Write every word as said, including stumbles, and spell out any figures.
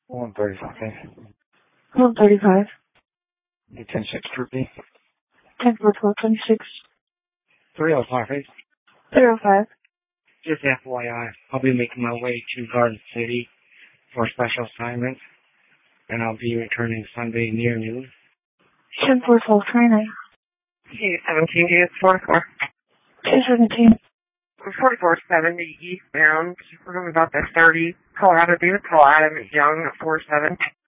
one thirty-five. one thirty-five. ten six Troopy. ten four twelve twenty-six. three oh five. three oh five. Just F Y I, I'll be making my way to Garden City for a special assignment, and I'll be returning Sunday near noon. ten four twelve twenty-nine. T seventeen is forty-four. T seventeen. forty-four seventy eastbound. We're going about the thirty. Colorado David Call Adam Young at four seven.